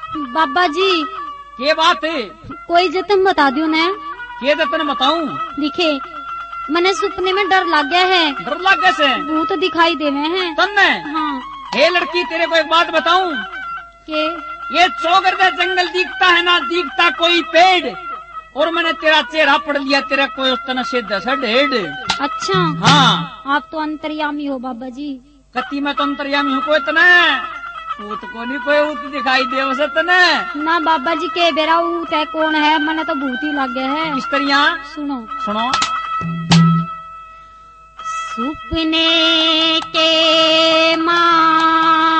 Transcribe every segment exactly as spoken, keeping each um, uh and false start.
बाबा जी के बात है? कोई जतन बता दियो ने। के जतन बताऊं? दिखे मैंने सपने में डर लग गया है। डर लग गया से? भूत दिखाई देवे हैं तन्ने। हाँ। हे लड़की तेरे को एक बात बताऊं के ये चौगर का जंगल दिखता है ना दिखता कोई पेड़, और मैंने तेरा चेहरा पढ़ लिया तेरा कोई उतना से दस ढेड। अच्छा हाँ आप तो अंतर्यामी हो बाबा जी। कति मैं तो अंतर्यामी हूँ कोई तना ऊत को नहीं कोई ऊत दिखाई दे वैसे तना ना बाबा जी के बेरा ऊत है कौन है मैंने तो भूत ही लग गया है। किस तरह सुनो सुनो। सुपने के मां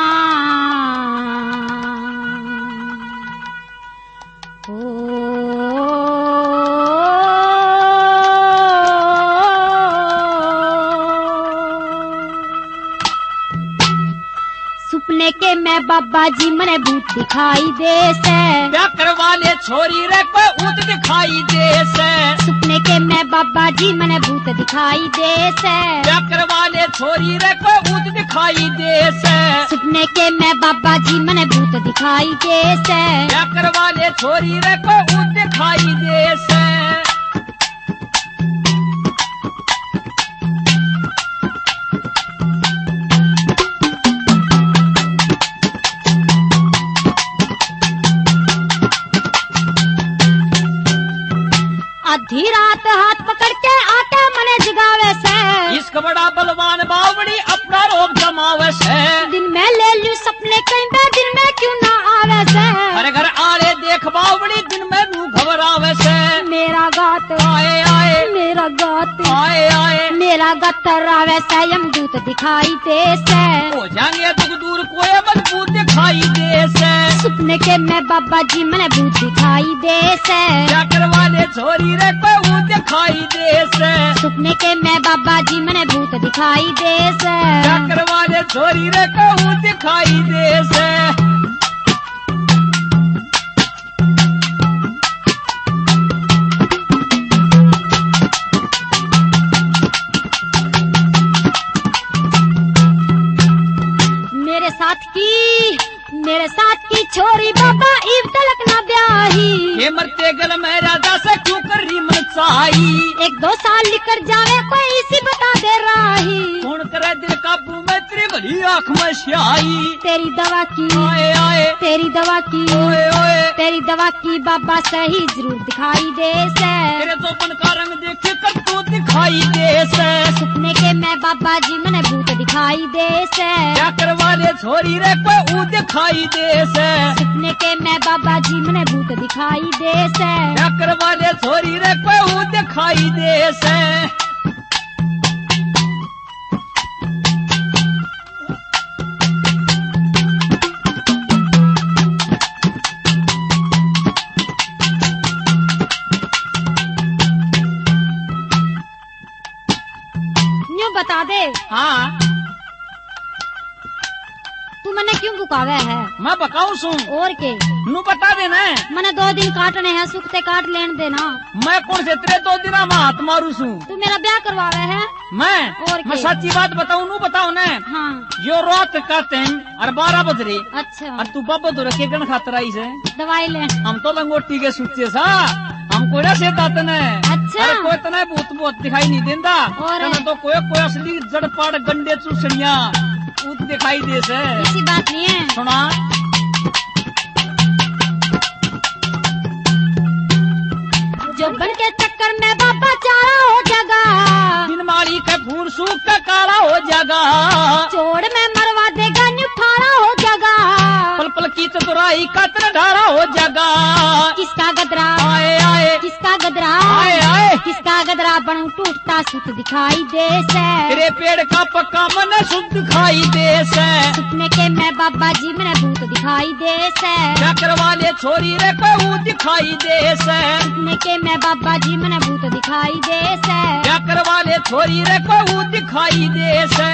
सुपने के मैं बाबा जी मने भूत दिखाई दे से। क्या करवा ले छोरी रे कोई ऊत दिखाई दे से। सुपने के मैं बाबा जी मने भूत दिखाई दे से। क्या करवा ले छोरी रे कोई ऊत दिखाई दे से। सुपने के मैं बाबा जी मने भूत दिखाई दे से। क्या करवा ले छोरी रे कोई ऊत दिखाई दे से। आधी रात हाथ पकड़ के आके मने जगावे से। इसका बड़ा बलवान बावड़ी अपना रोग जमावे से। दिन में ले लू सपने कहीं बे दिन में क्यों ना आवे से। हर घर आले देख बावड़ी दिन में नू घबरावे से। मेरा गात आए आए मेरा गात आए आए मेरा गात रावे से यमदूत दिखाई दे से। हो जाएंगे दुख दूर कोई मजबूत दिखाई दे से। सुपने के मैं बाबा जी मने भूत दिखाई दे से। क्या करवा ले छोरी रे कोई ऊत दिखाई दे से। सुपने के मैं बाबा जी मने भूत दिखाई दे से। क्या करवा ले छोरी रे कोई ऊत दिखाई दे से। मेरे साथ की मेरे साथ की छोरी बाबा ईब तलक न ब्याही। ये मरते गल में राजा से क्यों कर रही मन चाही। एक दो साल निकल जावे कोई इसी बता दे राही। कौन करे दिल काबू में तेरी भली आँख में स्याही। तेरी दवा की आए आए तेरी दवा की ओए ओए तेरी दवा की बाबा सही जरूर दिखाई दे से। तेरे चौपन का रंग देख कर तू दिखाई दे से। सुपने के मैं बाबा जी मने भूत दिखाई दे से। क्या करवा ले छोरी रे कोई ऊत दिखाई दे से। सुपने के मैं बाबा जी मने भूत दिखाई दे से। क्या करवा ले छोरी रे कोई ऊत दिखाई दे से। न्यू बता दे। हाँ तू मने क्यों बुकावे है। मैं बकाऊ सू और के नू बता देना। मने दो दिन काटने हैं सुखते काट लेन देना। मैं कौन से तेरे दो दिन में हाथ मारू सू। तू मेरा ब्याह करवावे है। मैं और मैं के? सच्ची बात बताऊं नू बताऊ न। हाँ यो रात का टाइम और बारह बज रहे अच्छा और तू बाबा तो रखे गण खातर आई से। दवाई ले। हम तो लंगोटी के सूचे सा हम कोई से दात ने। अच्छा। अरे कोई तना भूत बहुत दिखाई नहीं देता। और? तो कोई कोई असली जड़पाड़ गंडे चूसड़िया ऊत दिखाई दे से। ऐसी बात नहीं है। सुना जो बन के चक्कर में बाबा चारा हो जागा। दिन मारी के फूल सूख का काला हो जागा। चोड़ में मरवा देगा निठारा हो जागा। पल पल की चतुराई का तना ढारा हो जागा। किसका गदरा आए आए किसका गदरा आए आए किसका गदरा बनू टूटता सुत दिखाई दे से। तेरे पेड़ का पक्का मन शुद्ध दिखाई दे से। सुपने के मैं बाबा जी मने भूत दिखाई दे से। क्या करवा ले छोरी रे कोई दिखाई दे से। सुपने के मैं बाबा जी मने भूत दिखाई दे से। क्या करवा ले छोरी रे कोई दिखाई दे से।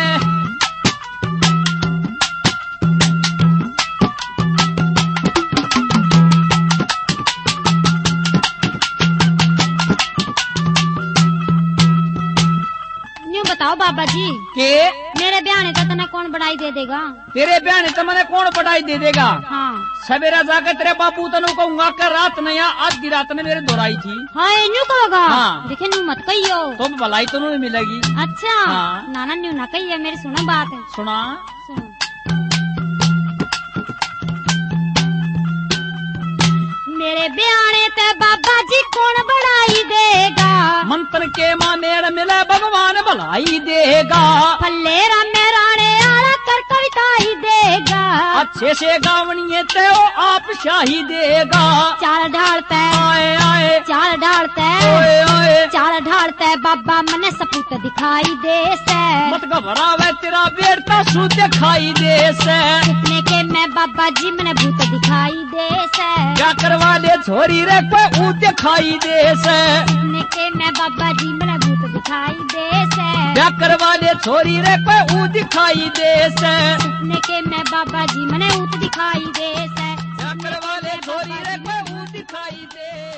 न्यू बताओ बाबा जी के मेरे मेरे ब्याह ने तो तना कौन बढ़ाई दे देगा? तेरे ब्याह ने तो मैंने कौन बढ़ाई दे देगा? हाँ सवेरा जाकर तेरे बाबू तनु कहूंगा कर रात न या आधी रात ने मेरे दोहराई थी। हाँ न्यू कहोगा? हाँ। देखे न्यू मत कहियो तो भलाई तो नहीं मिलेगी। अच्छा हाँ। नाना न्यू ना कहिए, मेरी सुनो बात। सुना सुनो। मेरे ब्याने ते बाबा जी कौन बढ़ाई देगा? मंत्र के माँ मेड़ मिले भगवान भलाई देगा। फल्लेरा मेराने आला कर कविता ही देगा। अच्छे से गावनिए ते ओ आप शाही देगा। चाल ढालते आए आए चाल ढालते ओए ओए चाल ढालते बाबा मने सपूत दिखाई दे से। मत घबरावे तेरा बेटा सू दिखाई दे से। सपने के मैं बाबा जी मने भूत दिखाई दे से। क्या करवा ले छोरी रे कोई ऊ दिखाई दे से। सपने के मैं बाबा जी मने भूत दिखाई दे से। क्या करवा ले छोरी रे कोई ऊ दिखाई दे से। सपने के मैं बाबा जी मने ऊत दिखाई दे से। क्या करवा ले छोरी रे कोई ऊ दिखाई दे।